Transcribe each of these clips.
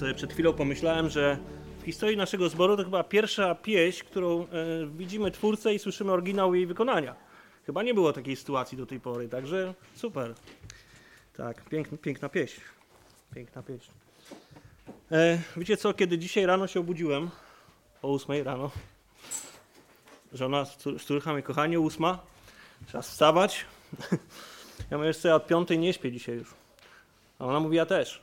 sobie przed chwilą pomyślałem, że w historii naszego zboru to chyba pierwsza pieśń, którą widzimy twórcę i słyszymy oryginał jej wykonania. Chyba nie było takiej sytuacji do tej pory, także super. Tak, piękna pieśń. Piękna pieśń. Wiecie co, kiedy dzisiaj rano się obudziłem, o 8 rano, żona szturcha mnie, kochanie, 8, czas wstawać. Ja mówię, że ja od 5 nie śpię dzisiaj już. A ona mówi, ja też.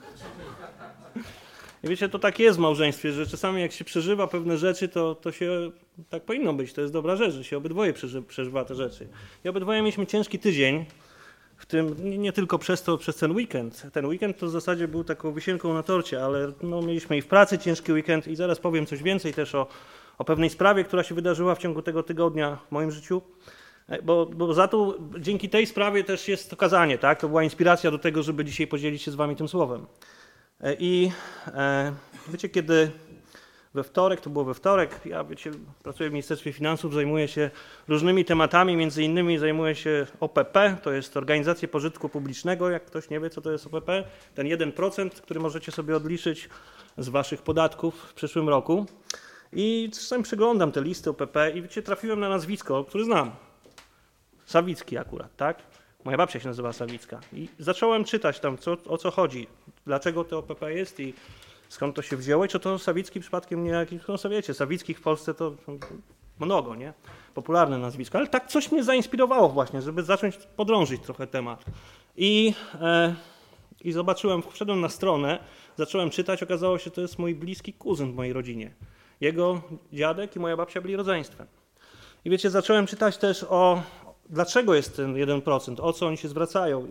I wiecie, to tak jest w małżeństwie, że czasami jak się przeżywa pewne rzeczy, to się tak powinno być. To jest dobra rzecz, że się obydwoje przeżywa te rzeczy. I obydwoje mieliśmy ciężki tydzień, w tym nie tylko przez ten weekend. Ten weekend to w zasadzie był taką wisienką na torcie, ale no, mieliśmy i w pracy ciężki weekend i zaraz powiem coś więcej też o pewnej sprawie, która się wydarzyła w ciągu tego tygodnia w moim życiu. Bo za to dzięki tej sprawie też jest to kazanie, tak? To była inspiracja do tego, żeby dzisiaj podzielić się z wami tym słowem. I wiecie, kiedy to było we wtorek, ja pracuję w Ministerstwie Finansów, zajmuję się różnymi tematami, między innymi zajmuję się OPP, to jest Organizacja Pożytku Publicznego, jak ktoś nie wie, co to jest OPP, ten 1%, który możecie sobie odliczyć z waszych podatków w przyszłym roku. I czasem przeglądam te listy OPP i wiecie, trafiłem na nazwisko, które znam. Sawicki akurat, tak? Moja babcia się nazywa Sawicka. I zacząłem czytać tam, o co chodzi, dlaczego to OPP jest i skąd to się wzięło i czy to Sawicki przypadkiem nie jakiś, no wiecie, Sawickich w Polsce to mnogo, nie? Popularne nazwisko, ale tak coś mnie zainspirowało właśnie, żeby zacząć podrążyć trochę temat. I zobaczyłem, wszedłem na stronę, zacząłem czytać, okazało się, że to jest mój bliski kuzyn w mojej rodzinie. Jego dziadek i moja babcia byli rodzeństwem. I wiecie, zacząłem czytać też dlaczego jest ten 1%, o co oni się zwracają.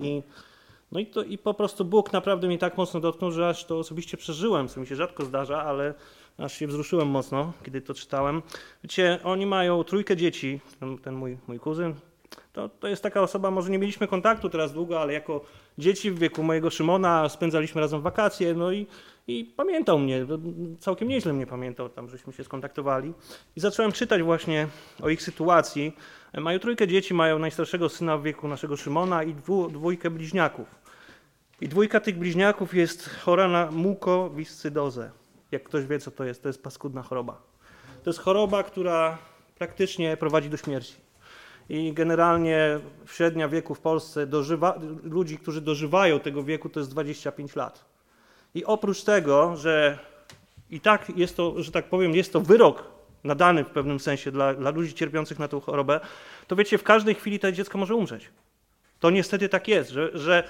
I po prostu Bóg naprawdę mnie tak mocno dotknął, że aż to osobiście przeżyłem, co mi się rzadko zdarza, ale aż się wzruszyłem mocno, kiedy to czytałem. Wiecie, oni mają 3 dzieci, ten mój kuzyn. To jest taka osoba, może nie mieliśmy kontaktu teraz długo, ale jako dzieci w wieku mojego Szymona spędzaliśmy razem wakacje, no i pamiętał mnie, całkiem nieźle mnie pamiętał, tam żeśmy się skontaktowali. I zacząłem czytać właśnie o ich sytuacji. Mają 3 dzieci, mają najstarszego syna w wieku naszego Szymona i 2 bliźniaków. I 2 tych bliźniaków jest chora na mukowiscydozę. Jak ktoś wie, co to jest paskudna choroba. To jest choroba, która praktycznie prowadzi do śmierci. I generalnie średnia wieku w Polsce ludzi, którzy dożywają tego wieku, to jest 25 lat. I oprócz tego, że i tak jest to, że tak powiem, jest to wyrok nadany w pewnym sensie dla ludzi cierpiących na tę chorobę, to wiecie, w każdej chwili to dziecko może umrzeć. To niestety tak jest, że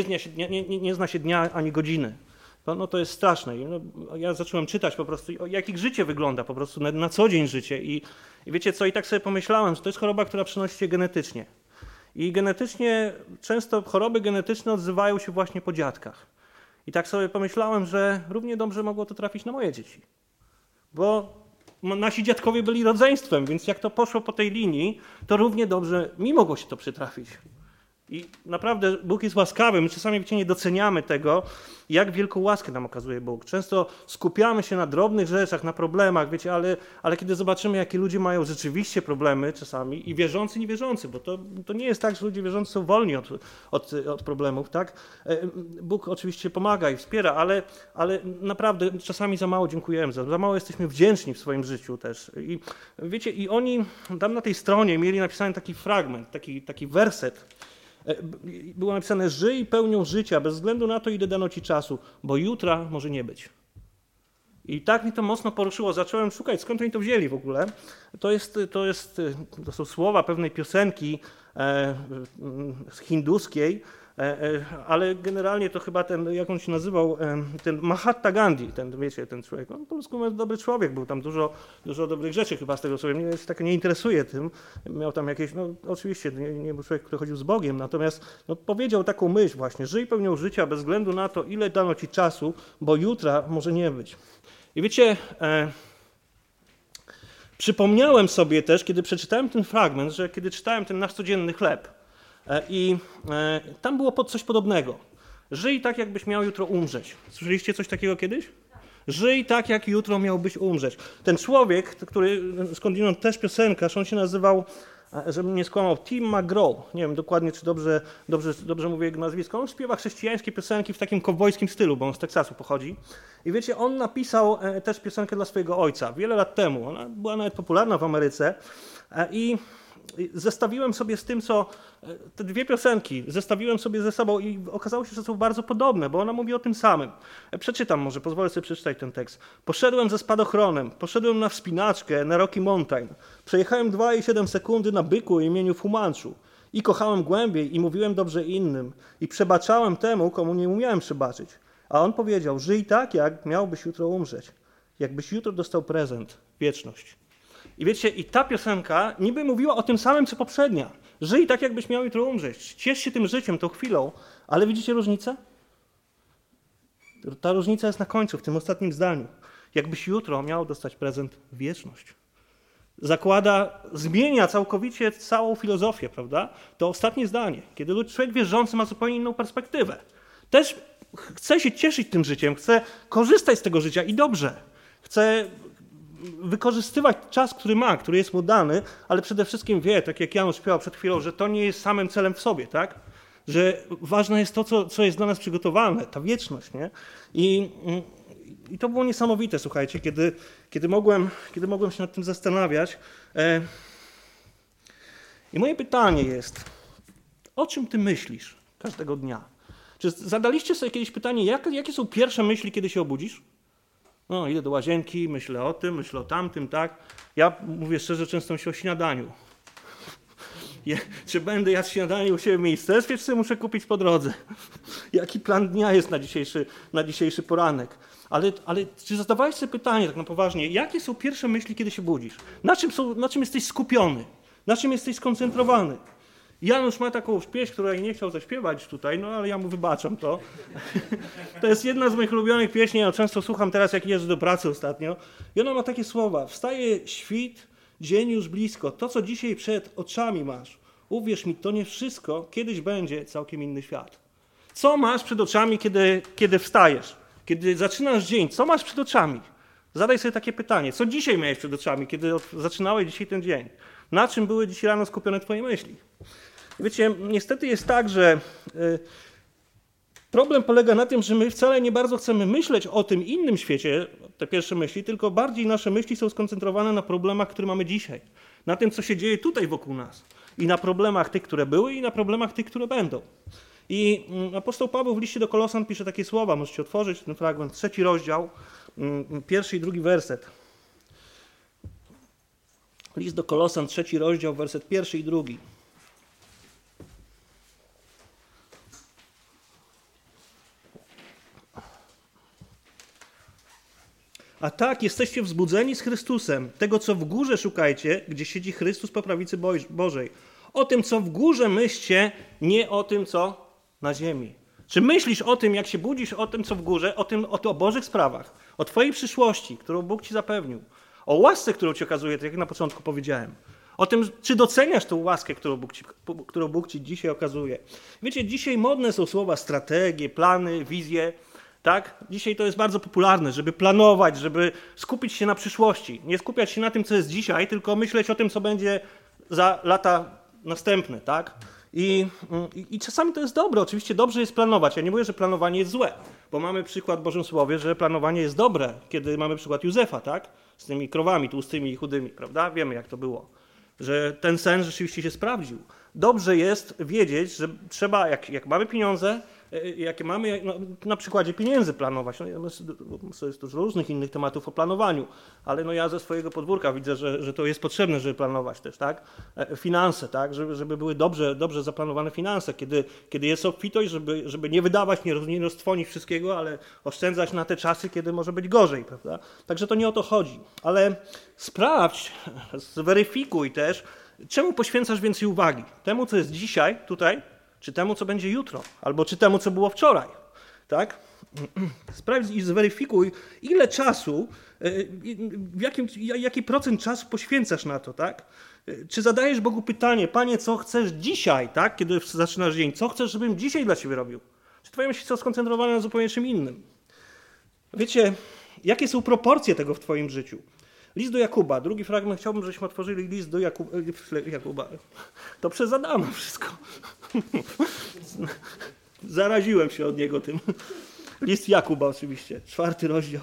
nie zna się dnia ani godziny. No to jest straszne. Ja zacząłem czytać po prostu, jak ich życie wygląda po prostu na co dzień życie. I wiecie co, i tak sobie pomyślałem, że to jest choroba, która przenosi się genetycznie. I genetycznie, często choroby genetyczne odzywają się właśnie po dziadkach. I tak sobie pomyślałem, że równie dobrze mogło to trafić na moje dzieci. Bo nasi dziadkowie byli rodzeństwem, więc jak to poszło po tej linii, to równie dobrze mi mogło się to przytrafić. I naprawdę Bóg jest łaskawy, my czasami nie doceniamy tego, jak wielką łaskę nam okazuje Bóg. Często skupiamy się na drobnych rzeczach, na problemach, wiecie, ale kiedy zobaczymy, jakie ludzie mają rzeczywiście problemy czasami, i wierzący, niewierzący, bo to nie jest tak, że ludzie wierzący są wolni od problemów, tak? Bóg oczywiście pomaga i wspiera, ale naprawdę czasami za mało dziękujemy, za mało jesteśmy wdzięczni w swoim życiu też. I wiecie, i oni tam na tej stronie mieli napisany taki fragment, taki werset. Było napisane: żyj pełnią życia, bez względu na to, ile dano ci czasu, bo jutra może nie być. I tak mnie to mocno poruszyło. Zacząłem szukać, skąd oni to wzięli w ogóle. To są słowa pewnej piosenki hinduskiej, ale generalnie to chyba jak on się nazywał, ten Mahatma Gandhi, ten człowiek, on po polsku dobry człowiek, był tam dużo dobrych rzeczy chyba z tego sobie, mnie się tak nie interesuje tym, miał tam jakieś, oczywiście nie był człowiek, który chodził z Bogiem, natomiast powiedział taką myśl właśnie: żyj pełnią życia bez względu na to, ile dano ci czasu, bo jutra może nie być. I wiecie, przypomniałem sobie też, kiedy przeczytałem ten fragment, że kiedy czytałem ten nasz codzienny chleb, i tam było coś podobnego. Żyj tak, jakbyś miał jutro umrzeć. Słyszeliście coś takiego kiedyś? Żyj tak, jak jutro miałbyś umrzeć. Ten człowiek, skądinąd też piosenkarz, on się nazywał żebym nie skłamał, Tim McGraw, nie wiem dokładnie, czy dobrze mówię jego nazwisko, on śpiewa chrześcijańskie piosenki w takim kowbojskim stylu, bo on z Teksasu pochodzi. I wiecie, on napisał też piosenkę dla swojego ojca wiele lat temu. Ona była nawet popularna w Ameryce i zestawiłem sobie z tym, co te dwie piosenki, zestawiłem sobie ze sobą i okazało się, że są bardzo podobne, bo ona mówi o tym samym. Przeczytam może, pozwolę sobie przeczytać ten tekst. Poszedłem ze spadochronem, poszedłem na wspinaczkę na Rocky Mountain. Przejechałem 2,7 sekundy na byku o imieniu Fumanchu. I kochałem głębiej i mówiłem dobrze innym. I przebaczałem temu, komu nie umiałem przebaczyć. A on powiedział, żyj tak, jak miałbyś jutro umrzeć. Jakbyś jutro dostał prezent, wieczność. I wiecie, i ta piosenka niby mówiła o tym samym, co poprzednia. Żyj tak, jakbyś miał jutro umrzeć. Ciesz się tym życiem, tą chwilą. Ale widzicie różnicę? Ta różnica jest na końcu, w tym ostatnim zdaniu. Jakbyś jutro miał dostać prezent, wieczność. Zmienia całkowicie całą filozofię, prawda? To ostatnie zdanie, kiedy człowiek wierzący ma zupełnie inną perspektywę. Też chce się cieszyć tym życiem, chce korzystać z tego życia i dobrze. Chce wykorzystywać czas, który ma, który jest mu dany, ale przede wszystkim wie, tak jak Janusz śpiewał przed chwilą, że to nie jest samym celem w sobie, tak? Że ważne jest to, co jest dla nas przygotowane, ta wieczność, nie? I to było niesamowite, słuchajcie, kiedy mogłem się nad tym zastanawiać. I moje pytanie jest, o czym ty myślisz każdego dnia? Czy zadaliście sobie kiedyś pytanie, jakie są pierwsze myśli, kiedy się obudzisz? No, idę do łazienki, myślę o tym, myślę o tamtym, tak? Ja mówię szczerze, często myślę o śniadaniu. Czy będę jadł śniadanie u siebie w ministerstwie, czy sobie muszę kupić po drodze? Jaki plan dnia jest na dzisiejszy poranek? Ale czy zadawałeś sobie pytanie tak na poważnie, jakie są pierwsze myśli, kiedy się budzisz? Na czym jesteś skupiony? Na czym jesteś skoncentrowany? Janusz ma taką pieśń, której nie chciał zaśpiewać tutaj, no ale ja mu wybaczam to. To jest jedna z moich ulubionych pieśni, ja często słucham teraz, jak jeżdżę do pracy ostatnio. I ona ma takie słowa: wstaje świt, dzień już blisko, to co dzisiaj przed oczami masz. Uwierz mi, to nie wszystko, kiedyś będzie całkiem inny świat. Co masz przed oczami, kiedy wstajesz? Kiedy zaczynasz dzień, co masz przed oczami? Zadaj sobie takie pytanie, co dzisiaj miałeś przed oczami, kiedy zaczynałeś dzisiaj ten dzień? Na czym były dzisiaj rano skupione twoje myśli? Wiecie, niestety jest tak, że problem polega na tym, że my wcale nie bardzo chcemy myśleć o tym innym świecie, te pierwsze myśli, tylko bardziej nasze myśli są skoncentrowane na problemach, które mamy dzisiaj. Na tym, co się dzieje tutaj wokół nas. I na problemach tych, które były, i na problemach tych, które będą. I apostoł Paweł w liście do Kolosan pisze takie słowa, możecie otworzyć ten fragment, 3 rozdział, 1 i 2 werset. List do Kolosan, 3 rozdział, werset 1 i 2. A tak, jesteście wzbudzeni z Chrystusem. Tego, co w górze szukajcie, gdzie siedzi Chrystus po prawicy Bożej. O tym, co w górze myślcie, nie o tym, co na ziemi. Czy myślisz o tym, jak się budzisz, o tym, co w górze, o Bożych sprawach, o twojej przyszłości, którą Bóg ci zapewnił, o łasce, którą ci okazuje, tak jak na początku powiedziałem, o tym, czy doceniasz tę łaskę, którą Bóg ci dzisiaj okazuje. Wiecie, dzisiaj modne są słowa strategie, plany, wizje. Tak? Dzisiaj to jest bardzo popularne, żeby planować, żeby skupić się na przyszłości. Nie skupiać się na tym, co jest dzisiaj, tylko myśleć o tym, co będzie za lata następne. Tak? I czasami to jest dobre. Oczywiście dobrze jest planować. Ja nie mówię, że planowanie jest złe, bo mamy przykład w Bożym Słowie, że planowanie jest dobre, kiedy mamy przykład Józefa, tak? Z tymi krowami tłustymi i chudymi, prawda? Wiemy, jak to było. Że ten sen rzeczywiście się sprawdził. Dobrze jest wiedzieć, że trzeba, jak mamy pieniądze, jakie mamy, na przykładzie pieniędzy planować. Jest dużo różnych innych tematów o planowaniu, ale ja ze swojego podwórka widzę, że to jest potrzebne, żeby planować też, tak? Finanse, tak? Żeby były dobrze zaplanowane finanse, kiedy jest obfitość, żeby nie wydawać, nie roztwonić wszystkiego, ale oszczędzać na te czasy, kiedy może być gorzej, prawda? Także to nie o to chodzi. Ale sprawdź, zweryfikuj też, czemu poświęcasz więcej uwagi? Temu, co jest dzisiaj, tutaj, czy temu, co będzie jutro? Albo czy temu, co było wczoraj? Tak? Sprawdź i zweryfikuj, ile czasu, jaki procent czasu poświęcasz na to, tak? Czy zadajesz Bogu pytanie, Panie, co chcesz dzisiaj, tak? Kiedy zaczynasz dzień? Co chcesz, żebym dzisiaj dla Ciebie robił? Czy twoje myśli są skoncentrowane na zupełnie czym innym? Wiecie, jakie są proporcje tego w twoim życiu? List do Jakuba, drugi fragment, chciałbym, żebyśmy otworzyli list do Jakuba. To przez Adama wszystko. Zaraziłem się od niego tym. List Jakuba oczywiście, 4 rozdział.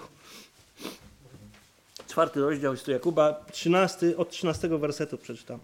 4 rozdział listu Jakuba, od 13 wersetu przeczytam.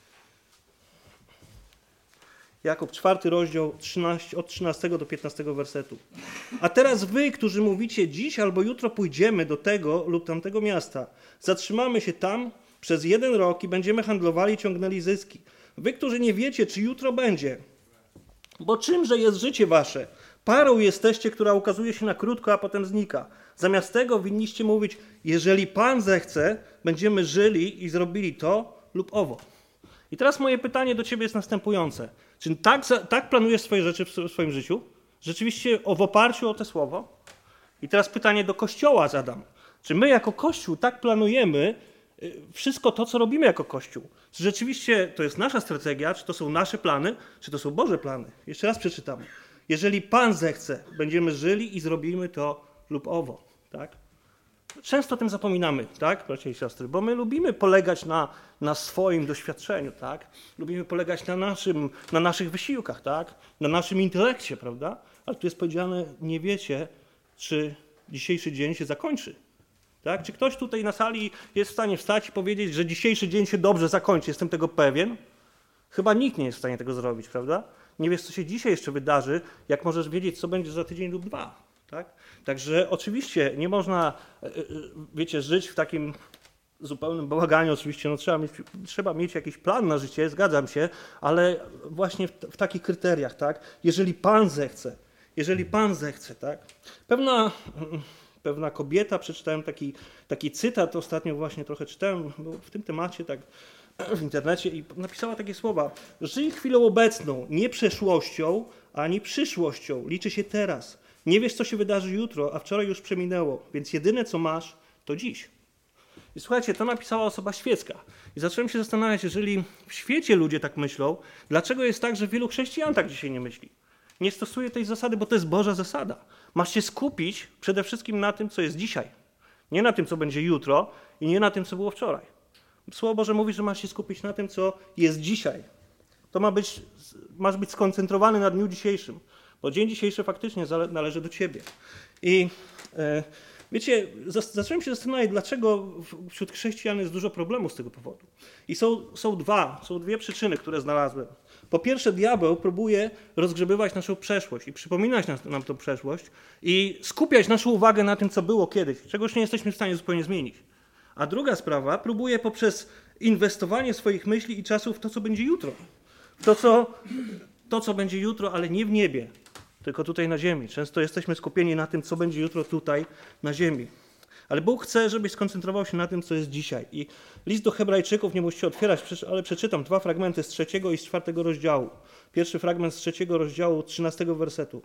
Jakub, 4 rozdział, od 13 do 15 wersetu. A teraz wy, którzy mówicie, dziś albo jutro pójdziemy do tego lub tamtego miasta, zatrzymamy się tam przez 1 rok i będziemy handlowali i ciągnęli zyski. Wy, którzy nie wiecie, czy jutro będzie. Bo czymże jest życie wasze? Parą jesteście, która ukazuje się na krótko, a potem znika. Zamiast tego winniście mówić, jeżeli Pan zechce, będziemy żyli i zrobili to lub owo. I teraz moje pytanie do ciebie jest następujące. Czy tak planujesz swoje rzeczy w swoim życiu? Rzeczywiście w oparciu o to słowo? I teraz pytanie do Kościoła zadam. Czy my jako Kościół tak planujemy wszystko to, co robimy jako Kościół? Czy rzeczywiście to jest nasza strategia, czy to są nasze plany, czy to są Boże plany? Jeszcze raz przeczytam. Jeżeli Pan zechce, będziemy żyli i zrobimy to lub owo. Tak? Często o tym zapominamy, tak, bracia i siostry, bo my lubimy polegać na swoim doświadczeniu, tak? Lubimy polegać na naszych wysiłkach, tak? Na naszym intelekcie, prawda? Ale tu jest powiedziane, nie wiecie, czy dzisiejszy dzień się zakończy. Tak? Czy ktoś tutaj na sali jest w stanie wstać i powiedzieć, że dzisiejszy dzień się dobrze zakończy? Jestem tego pewien. Chyba nikt nie jest w stanie tego zrobić, prawda? Nie wiesz, co się dzisiaj jeszcze wydarzy, jak możesz wiedzieć, co będzie za tydzień lub 2. Tak? Także oczywiście nie można, wiecie, żyć w takim zupełnym bałaganie. Oczywiście trzeba mieć jakiś plan na życie, zgadzam się, ale właśnie w takich kryteriach, tak? Jeżeli Pan zechce, tak? Pewna kobieta, przeczytałem taki cytat, ostatnio właśnie trochę czytałem w tym temacie, tak w internecie i napisała takie słowa: żyj chwilą obecną, nie przeszłością, ani przyszłością, liczy się teraz. Nie wiesz, co się wydarzy jutro, a wczoraj już przeminęło, więc jedyne, co masz, to dziś. I słuchajcie, to napisała osoba świecka. I zacząłem się zastanawiać, jeżeli w świecie ludzie tak myślą, dlaczego jest tak, że wielu chrześcijan tak dzisiaj nie myśli? Nie stosuje tej zasady, bo to jest Boża zasada. Masz się skupić przede wszystkim na tym, co jest dzisiaj. Nie na tym, co będzie jutro i nie na tym, co było wczoraj. Słowo Boże mówi, że masz się skupić na tym, co jest dzisiaj. To masz być skoncentrowany na dniu dzisiejszym. Bo dzień dzisiejszy faktycznie należy do ciebie. I wiecie, zacząłem się zastanawiać, dlaczego wśród chrześcijan jest dużo problemów z tego powodu. I są dwie przyczyny, które znalazłem. Po pierwsze, diabeł próbuje rozgrzebywać naszą przeszłość i przypominać nam tą przeszłość i skupiać naszą uwagę na tym, co było kiedyś, czegoś nie jesteśmy w stanie zupełnie zmienić. A druga sprawa, próbuje poprzez inwestowanie swoich myśli i czasu w to, co będzie jutro. To, co będzie jutro, ale nie w niebie, tylko tutaj na ziemi. Często jesteśmy skupieni na tym, co będzie jutro tutaj na ziemi. Ale Bóg chce, żebyś skoncentrował się na tym, co jest dzisiaj. I list do Hebrajczyków, nie musicie otwierać, ale przeczytam 2 fragmenty z 3 i z 4 rozdziału. Pierwszy fragment z 3 rozdziału, 13 wersetu.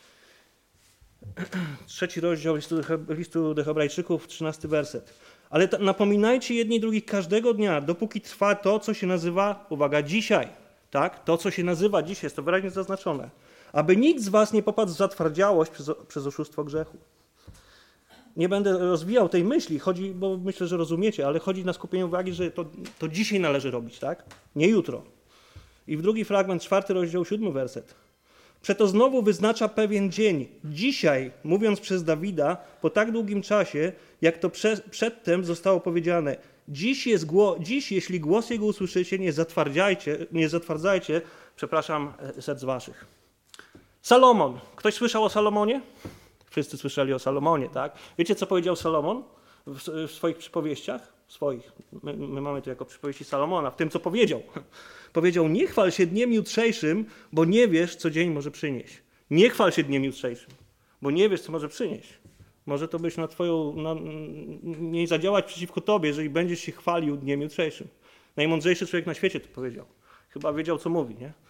3 rozdział listu do Hebrajczyków, 13 werset. Ale napominajcie jedni drugich każdego dnia, dopóki trwa to, co się nazywa, uwaga, dzisiaj. Tak? To, co się nazywa dzisiaj, jest to wyraźnie zaznaczone. Aby nikt z was nie popadł w zatwardziałość przez oszustwo grzechu. Nie będę rozwijał tej myśli, bo myślę, że rozumiecie, ale chodzi na skupienie uwagi, że to dzisiaj należy robić, tak? Nie jutro. I w drugi fragment, 4 rozdział, 7 werset. Przeto znowu wyznacza pewien dzień, dzisiaj, mówiąc przez Dawida, po tak długim czasie, jak to przedtem zostało powiedziane. Dziś, jeśli głos Jego usłyszycie, nie zatwardzajcie, serc waszych. Salomon. Ktoś słyszał o Salomonie? Wszyscy słyszeli o Salomonie, tak? Wiecie, co powiedział Salomon w swoich przypowieściach? My mamy to jako przypowieści Salomona, w tym, co powiedział. Powiedział, nie chwal się dniem jutrzejszym, bo nie wiesz, co dzień może przynieść. Nie chwal się dniem jutrzejszym, bo nie wiesz, co może przynieść. Może to być nie zadziałać przeciwko tobie, jeżeli będziesz się chwalił dniem jutrzejszym. Najmądrzejszy człowiek na świecie to powiedział. Chyba wiedział, co mówi, nie?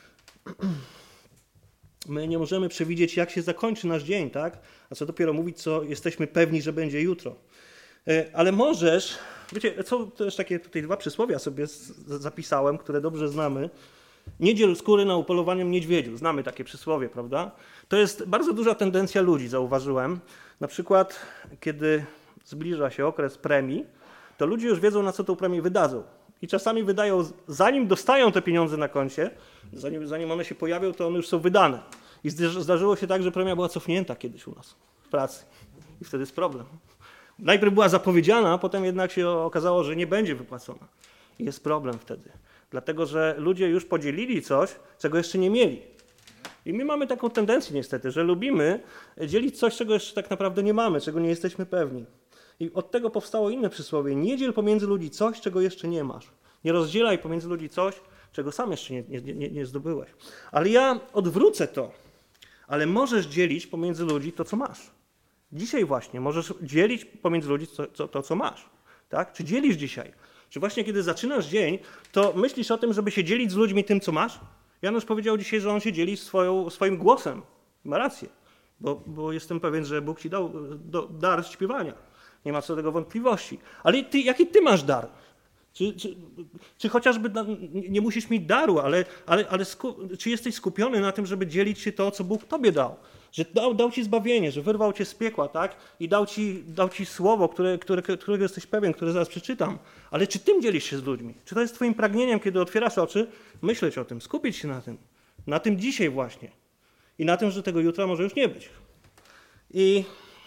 My nie możemy przewidzieć, jak się zakończy nasz dzień, tak? A co dopiero mówić, co jesteśmy pewni, że będzie jutro. Ale możesz, wiecie, są też takie tutaj 2 przysłowia sobie zapisałem, które dobrze znamy. Nie dziel skóry na upolowaniem niedźwiedziu. Znamy takie przysłowie, prawda? To jest bardzo duża tendencja ludzi, zauważyłem. Na przykład, kiedy zbliża się okres premii, to ludzie już wiedzą, na co tą premię wydadzą. I czasami wydają, zanim dostają te pieniądze na koncie, zanim one się pojawią, to one już są wydane. I zdarzyło się tak, że premia była cofnięta kiedyś u nas w pracy. I wtedy jest problem. Najpierw była zapowiedziana, a potem jednak się okazało, że nie będzie wypłacona. I jest problem wtedy. Dlatego, że ludzie już podzielili coś, czego jeszcze nie mieli. I my mamy taką tendencję niestety, że lubimy dzielić coś, czego jeszcze tak naprawdę nie mamy, czego nie jesteśmy pewni. I od tego powstało inne przysłowie. Nie dziel pomiędzy ludzi coś, czego jeszcze nie masz. Nie rozdzielaj pomiędzy ludzi coś, czego sam jeszcze nie zdobyłeś. Ale ja odwrócę to. Ale możesz dzielić pomiędzy ludzi to, co masz. Dzisiaj właśnie możesz dzielić pomiędzy ludzi to, co masz. Tak? Czy dzielisz dzisiaj? Czy właśnie kiedy zaczynasz dzień, to myślisz o tym, żeby się dzielić z ludźmi tym, co masz? Janusz powiedział dzisiaj, że on się dzieli swoim głosem. Ma rację. Bo jestem pewien, że Bóg ci dał dar śpiewania. Nie ma co do tego wątpliwości. Ale jaki ty masz dar? Czy chociażby, nie musisz mieć daru, ale czy jesteś skupiony na tym, żeby dzielić się to, co Bóg tobie dał? Że dał ci zbawienie, że wyrwał cię z piekła, tak? I dał ci słowo, którego jesteś pewien, które zaraz przeczytam. Ale czy tym dzielisz się z ludźmi? Czy to jest twoim pragnieniem, kiedy otwierasz oczy, myśleć o tym, skupić się na tym? Na tym dzisiaj właśnie. I na tym, że tego jutra może już nie być. I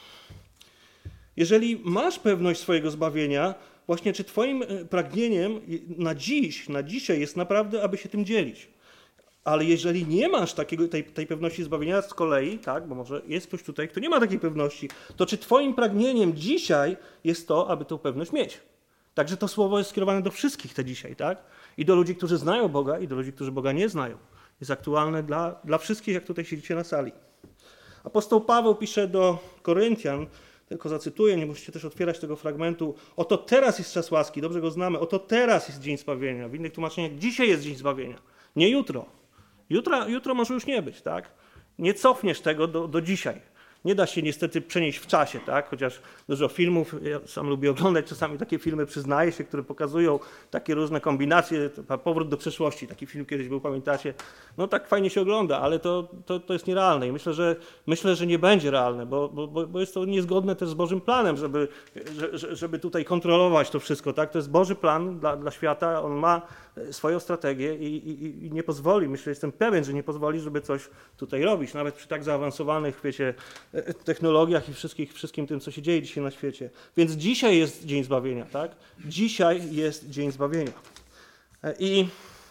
jeżeli masz pewność swojego zbawienia, właśnie czy twoim pragnieniem na dzisiaj jest naprawdę, aby się tym dzielić. Ale jeżeli nie masz tej pewności zbawienia z kolei, tak, bo może jest ktoś tutaj, kto nie ma takiej pewności, to czy twoim pragnieniem dzisiaj jest to, aby tę pewność mieć? Także to słowo jest skierowane do wszystkich te dzisiaj, tak? I do ludzi, którzy znają Boga, i do ludzi, którzy Boga nie znają. Jest aktualne dla wszystkich, jak tutaj siedzicie na sali. Apostoł Paweł pisze do Koryntian, tylko zacytuję, nie musicie też otwierać tego fragmentu. Oto teraz jest czas łaski, dobrze go znamy. Oto teraz jest dzień zbawienia. W innych tłumaczeniach dzisiaj jest dzień zbawienia, nie jutro. Jutro może już nie być, tak? Nie cofniesz tego do dzisiaj. Nie da się niestety przenieść w czasie, tak? Chociaż dużo filmów, ja sam lubię oglądać czasami takie filmy, przyznaję się, które pokazują takie różne kombinacje, powrót do przeszłości. Taki film kiedyś był, pamiętacie? No tak fajnie się ogląda, ale to jest nierealne i myślę, że nie będzie realne, bo jest to niezgodne też z Bożym planem, żeby tutaj kontrolować to wszystko, tak? To jest Boży plan dla świata, on ma swoją strategię i nie pozwoli, jestem pewien, że nie pozwoli, żeby coś tutaj robić, nawet przy tak zaawansowanych, wiecie, technologiach i wszystkim tym, co się dzieje dzisiaj na świecie. Więc dzisiaj jest dzień zbawienia, tak? Dzisiaj jest dzień zbawienia. I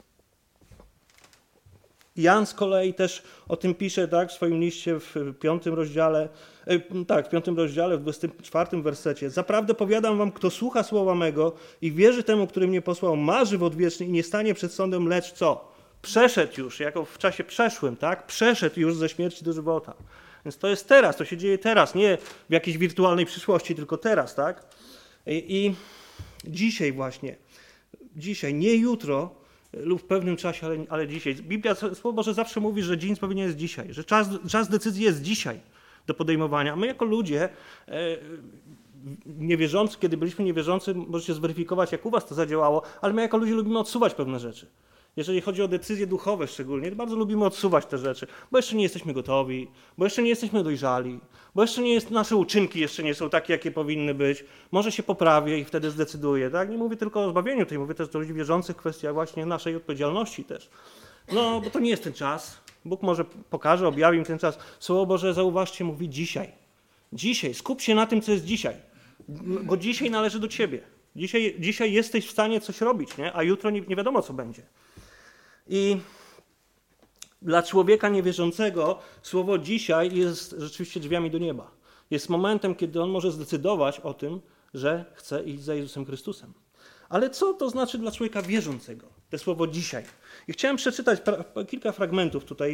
Jan z kolei też o tym pisze, tak, w swoim liście w 5 rozdziale, w 5 rozdziale, w 24 wersecie. Zaprawdę powiadam wam, kto słucha słowa mego i wierzy temu, który mnie posłał, ma żywot wieczny i nie stanie przed sądem, lecz co? Przeszedł już, jako w czasie przeszłym, tak? Przeszedł już ze śmierci do żywota. Więc to jest teraz, to się dzieje teraz, nie w jakiejś wirtualnej przyszłości, tylko teraz, tak? I dzisiaj właśnie, nie jutro lub w pewnym czasie, ale dzisiaj. Biblia, Słowo Boże zawsze mówi, że dzień zbawienia jest dzisiaj, że czas decyzji jest dzisiaj do podejmowania. My jako ludzie niewierzący, kiedy byliśmy niewierzący, możecie zweryfikować, jak u was to zadziałało, ale my jako ludzie lubimy odsuwać pewne rzeczy. Jeżeli chodzi o decyzje duchowe szczególnie, to bardzo lubimy odsuwać te rzeczy, bo jeszcze nie jesteśmy gotowi, bo jeszcze nie jesteśmy dojrzali, bo jeszcze nasze uczynki jeszcze nie są takie, jakie powinny być. Może się poprawię i wtedy zdecyduję. Tak? Nie mówię tylko o zbawieniu, tutaj mówię też do ludzi wierzących w kwestiach właśnie naszej odpowiedzialności też. No, bo to nie jest ten czas. Bóg może pokaże, objawi im ten czas. Słowo Boże, zauważcie, mówi dzisiaj. Dzisiaj. Skup się na tym, co jest dzisiaj. Bo dzisiaj należy do ciebie. Dzisiaj jesteś w stanie coś robić, nie? A jutro nie wiadomo, co będzie. I dla człowieka niewierzącego słowo dzisiaj jest rzeczywiście drzwiami do nieba. Jest momentem, kiedy on może zdecydować o tym, że chce iść za Jezusem Chrystusem. Ale co to znaczy dla człowieka wierzącego, to słowo dzisiaj? I chciałem przeczytać kilka fragmentów tutaj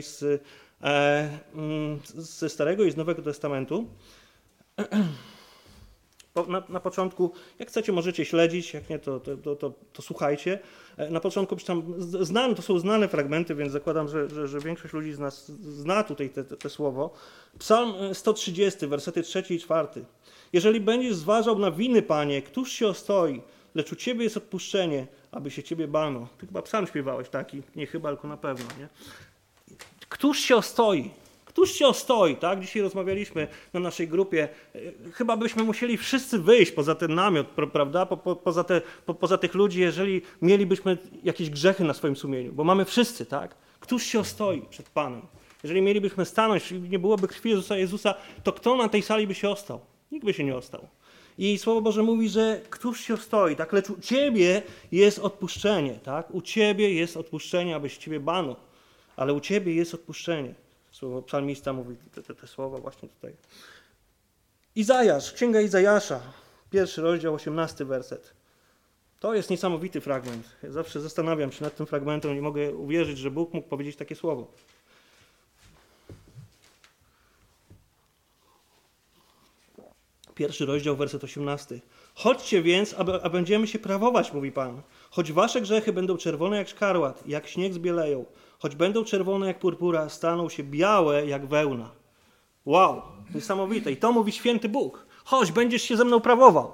ze Starego i z Nowego Testamentu. Na początku, jak chcecie, możecie śledzić, jak nie, to słuchajcie. Na początku to są znane fragmenty, więc zakładam, że większość ludzi z nas zna tutaj te słowo. Psalm 130, wersety 3 i 4. Jeżeli będziesz zważał na winy, Panie, któż się ostoi? Lecz u Ciebie jest odpuszczenie, aby się Ciebie bano. Ty chyba psalm śpiewałeś taki, nie chyba, tylko na pewno, nie? Któż się ostoi? Któż się ostoi, tak? Dzisiaj rozmawialiśmy na naszej grupie. Chyba byśmy musieli wszyscy wyjść poza ten namiot, prawda? Poza tych ludzi, jeżeli mielibyśmy jakieś grzechy na swoim sumieniu, bo mamy wszyscy, tak? Któż się ostoi przed Panem? Jeżeli mielibyśmy stanąć i nie byłoby krwi Jezusa, to kto na tej sali by się ostał? Nikt by się nie ostał. I Słowo Boże mówi, że któż się ostoi, tak? Lecz u Ciebie jest odpuszczenie, tak? U Ciebie jest odpuszczenie, abyś Ciebie bano, ale u Ciebie jest odpuszczenie. Słowo psalmista mówi te słowa właśnie tutaj. Izajasz, Księga Izajasza, 1 rozdział, 18 werset. To jest niesamowity fragment. Ja zawsze zastanawiam się nad tym fragmentem i mogę uwierzyć, że Bóg mógł powiedzieć takie słowo. Pierwszy rozdział, werset 18. Chodźcie więc, a będziemy się prawować, mówi Pan. Choć wasze grzechy będą czerwone jak szkarłat, jak śnieg zbieleją, choć będą czerwone jak purpura, staną się białe jak wełna. Wow, niesamowite. I to mówi święty Bóg. Chodź, będziesz się ze mną prawował.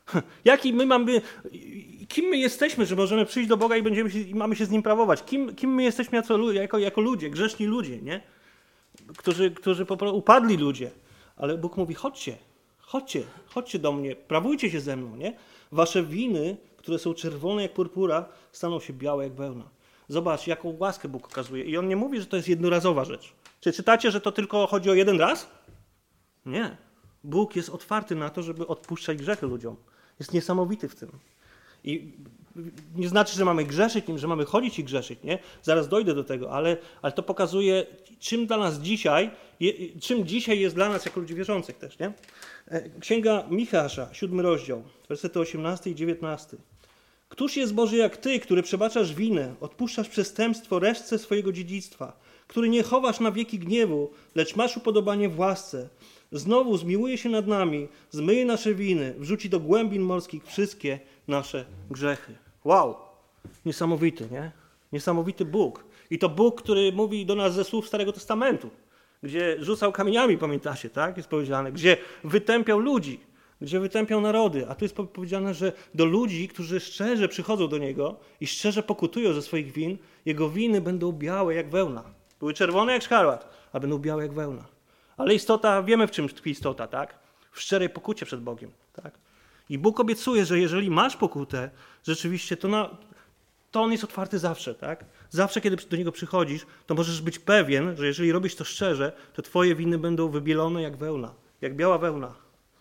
Kim my jesteśmy, że możemy przyjść do Boga i mamy się z Nim prawować? Kim my jesteśmy jako ludzie, grzeszni ludzie, nie? Którzy po prostu upadli ludzie. Ale Bóg mówi, chodźcie do mnie, prawujcie się ze mną, nie? Wasze winy, które są czerwone jak purpura, staną się białe jak wełna. Zobacz, jaką łaskę Bóg okazuje. I On nie mówi, że to jest jednorazowa rzecz. Czy czytacie, że to tylko chodzi o jeden raz? Nie. Bóg jest otwarty na to, żeby odpuszczać grzechy ludziom. Jest niesamowity w tym. I nie znaczy, że mamy grzeszyć, że mamy chodzić i grzeszyć, nie? Zaraz dojdę do tego, ale to pokazuje, czym dzisiaj jest dla nas jako ludzi wierzących też, nie? Księga Micheasza, 7 rozdział, wersety 18 i 19. Któż jest Boży jak Ty, który przebaczasz winę, odpuszczasz przestępstwo resztce swojego dziedzictwa, który nie chowasz na wieki gniewu, lecz masz upodobanie w łasce. Znowu zmiłuje się nad nami, zmyje nasze winy, wrzuci do głębin morskich wszystkie nasze grzechy. Wow! Niesamowity, nie? Niesamowity Bóg. I to Bóg, który mówi do nas ze słów Starego Testamentu, gdzie rzucał kamieniami, pamiętacie, tak? Jest powiedziane, gdzie wytępiał ludzi, gdzie wytępiał narody. A tu jest powiedziane, że do ludzi, którzy szczerze przychodzą do Niego i szczerze pokutują ze swoich win, Jego winy będą białe jak wełna. Były czerwone jak szkarłat, a będą białe jak wełna. Ale istota, wiemy w czym tkwi istota, tak? W szczerej pokucie przed Bogiem, tak? I Bóg obiecuje, że jeżeli masz pokutę, rzeczywiście, to On jest otwarty zawsze, tak? Zawsze, kiedy do Niego przychodzisz, to możesz być pewien, że jeżeli robisz to szczerze, to twoje winy będą wybielone jak wełna, jak biała wełna.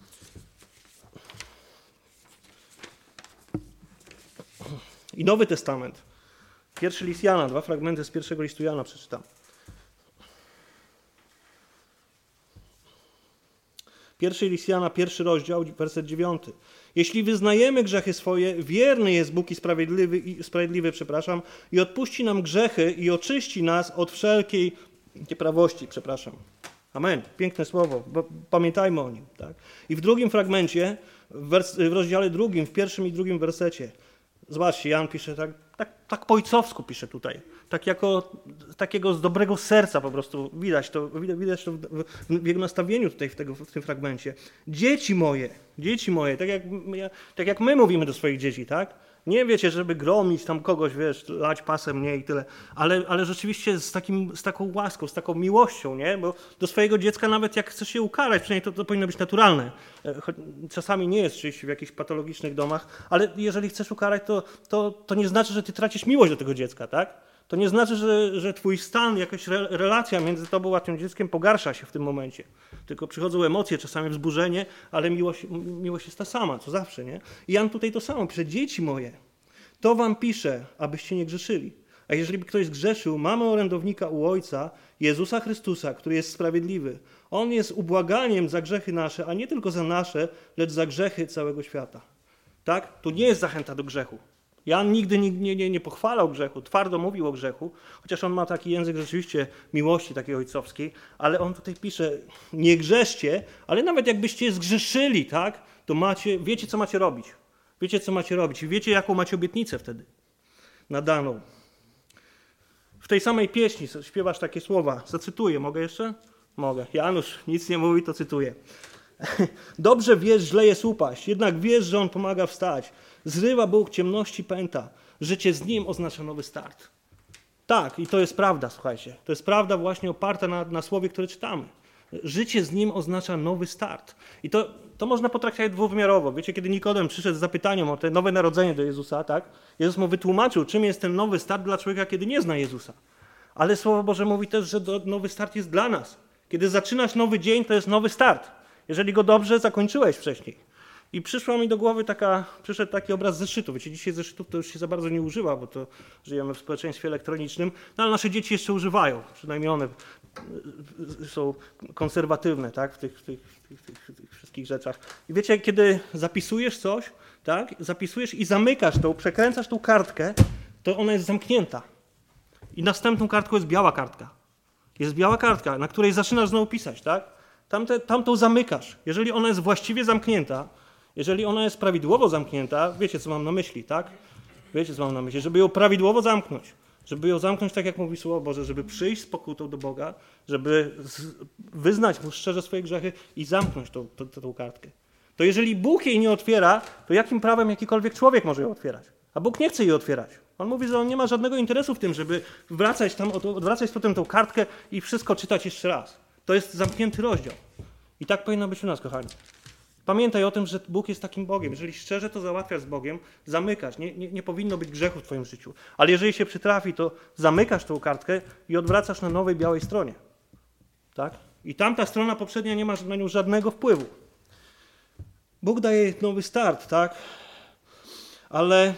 I Nowy Testament. Pierwszy list Jana, 2 fragmenty z pierwszego listu Jana przeczytam. Pierwszy list Jana, 1 rozdział, werset 9. Jeśli wyznajemy grzechy swoje, wierny jest Bóg i sprawiedliwy, i odpuści nam grzechy i oczyści nas od wszelkiej nieprawości, Amen. Piękne słowo, pamiętajmy o nim. Tak? I w drugim fragmencie, w rozdziale 2, w 1 i 2 wersecie, zobaczcie, Jan pisze tak po ojcowsku pisze tutaj. Takiego z dobrego serca po prostu widać to w jego nastawieniu tutaj w tym fragmencie. Dzieci moje, tak jak my mówimy do swoich dzieci, tak? Nie wiecie, żeby gromić tam kogoś, lać pasem, nie i tyle, ale rzeczywiście z taką łaską, z taką miłością, nie? Bo do swojego dziecka nawet jak chcesz się ukarać, przynajmniej to powinno być naturalne. Czasami nie jest oczywiście w jakichś patologicznych domach, ale jeżeli chcesz ukarać, to nie znaczy, że ty tracisz miłość do tego dziecka, tak? To nie znaczy, że twój stan, jakaś relacja między tobą a tym dzieckiem pogarsza się w tym momencie. Tylko przychodzą emocje, czasami wzburzenie, ale miłość jest ta sama, co zawsze, nie? I Jan tutaj to samo pisze, dzieci moje, to wam piszę, abyście nie grzeszyli. A jeżeli by ktoś zgrzeszył, mamy orędownika u Ojca, Jezusa Chrystusa, który jest sprawiedliwy. On jest ubłaganiem za grzechy nasze, a nie tylko za nasze, lecz za grzechy całego świata. Tak? Tu nie jest zachęta do grzechu. Jan nigdy nie pochwalał grzechu, twardo mówił o grzechu, chociaż on ma taki język rzeczywiście miłości takiej ojcowskiej, ale on tutaj pisze, nie grzeszcie, ale nawet jakbyście zgrzeszyli, tak, to wiecie, co macie robić. Wiecie, co macie robić i wiecie, jaką macie obietnicę wtedy nadaną. W tej samej pieśni śpiewasz takie słowa, zacytuję, mogę jeszcze? Mogę. Janusz nic nie mówi, to cytuję. Dobrze wiesz, źle jest upaść, jednak wiesz, że On pomaga wstać. Zrywa Bóg ciemności pęta. Życie z Nim oznacza nowy start. Tak, i to jest prawda, słuchajcie. To jest prawda właśnie oparta na słowie, które czytamy. Życie z Nim oznacza nowy start. I to można potraktować dwuwymiarowo. Wiecie, kiedy Nikodem przyszedł z zapytaniem o te nowe narodzenie do Jezusa, tak? Jezus mu wytłumaczył, czym jest ten nowy start dla człowieka, kiedy nie zna Jezusa. Ale Słowo Boże mówi też, że nowy start jest dla nas. Kiedy zaczynasz nowy dzień, to jest nowy start. Jeżeli go dobrze zakończyłeś wcześniej. I przyszedł mi do głowy taki obraz zeszytu. Wiecie, dzisiaj zeszytów to już się za bardzo nie używa, bo to żyjemy w społeczeństwie elektronicznym, no ale nasze dzieci jeszcze używają. Przynajmniej one są konserwatywne, tak, w tych wszystkich rzeczach. I wiecie, kiedy zapisujesz coś, tak, zapisujesz i zamykasz przekręcasz tą kartkę, to ona jest zamknięta. I następną kartką jest biała kartka. Jest biała kartka, na której zaczynasz znowu pisać, tak? Tamtą zamykasz. Jeżeli ona jest właściwie zamknięta, jeżeli ona jest prawidłowo zamknięta, wiecie, co mam na myśli, tak? Wiecie, co mam na myśli. Żeby ją prawidłowo zamknąć. Żeby ją zamknąć tak, jak mówi Słowo Boże, żeby przyjść z pokutą do Boga, żeby wyznać Mu szczerze swoje grzechy i zamknąć tą kartkę. To jeżeli Bóg jej nie otwiera, to jakim prawem jakikolwiek człowiek może ją otwierać? A Bóg nie chce jej otwierać. On mówi, że On nie ma żadnego interesu w tym, żeby odwracać potem tą kartkę i wszystko czytać jeszcze raz. To jest zamknięty rozdział. I tak powinno być u nas, kochani. Pamiętaj o tym, że Bóg jest takim Bogiem. Jeżeli szczerze to załatwiasz z Bogiem, zamykasz. Nie powinno być grzechu w twoim życiu. Ale jeżeli się przytrafi, to zamykasz tą kartkę i odwracasz na nowej białej stronie. Tak? I tamta strona poprzednia nie ma na nią żadnego wpływu. Bóg daje nowy start, tak? Ale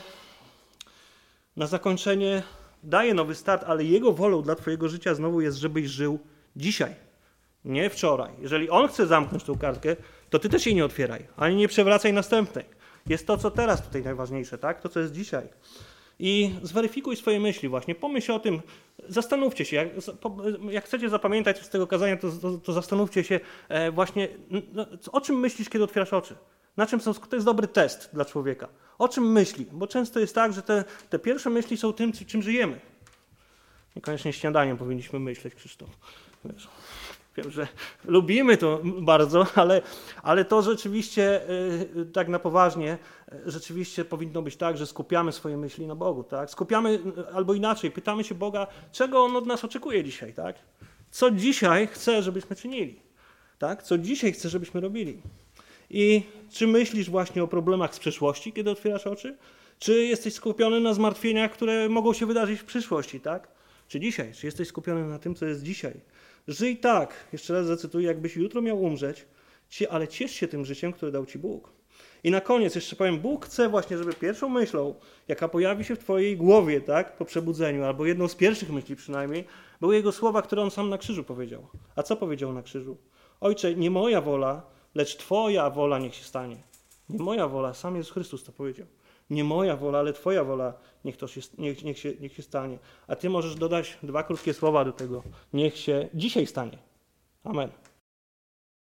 na zakończenie daje nowy start, ale Jego wolą dla twojego życia znowu jest, żebyś żył dzisiaj. Nie wczoraj. Jeżeli On chce zamknąć tą kartkę, to ty też jej nie otwieraj, ani nie przewracaj następnej. Jest to, co teraz tutaj najważniejsze, tak? To, co jest dzisiaj. I zweryfikuj swoje myśli właśnie. Pomyśl o tym, zastanówcie się. Jak chcecie zapamiętać z tego kazania, to zastanówcie się właśnie, o czym myślisz, kiedy otwierasz oczy. To jest dobry test dla człowieka. O czym myśli? Bo często jest tak, że te pierwsze myśli są tym, czym żyjemy. Niekoniecznie śniadaniem powinniśmy myśleć, Krzysztof. Wiesz. Wiem, że lubimy to bardzo, ale to rzeczywiście tak na poważnie, rzeczywiście powinno być tak, że skupiamy swoje myśli na Bogu, tak? Skupiamy, albo inaczej, pytamy się Boga, czego On od nas oczekuje dzisiaj, tak? Co dzisiaj chce, żebyśmy czynili, tak? Co dzisiaj chce, żebyśmy robili. I czy myślisz właśnie o problemach z przeszłości, kiedy otwierasz oczy? Czy jesteś skupiony na zmartwieniach, które mogą się wydarzyć w przyszłości, tak? Czy dzisiaj? Czy jesteś skupiony na tym, co jest dzisiaj? Żyj tak, jeszcze raz zacytuję, jakbyś jutro miał umrzeć, ale ciesz się tym życiem, które dał ci Bóg. I na koniec jeszcze powiem, Bóg chce właśnie, żeby pierwszą myślą, jaka pojawi się w twojej głowie, tak, po przebudzeniu, albo jedną z pierwszych myśli przynajmniej, były Jego słowa, które On sam na krzyżu powiedział. A co powiedział na krzyżu? Ojcze, nie moja wola, lecz Twoja wola niech się stanie. Nie moja wola, sam Jezus Chrystus to powiedział. Nie moja wola, ale Twoja wola niech się stanie. A Ty możesz dodać 2 krótkie słowa do tego. Niech się dzisiaj stanie. Amen.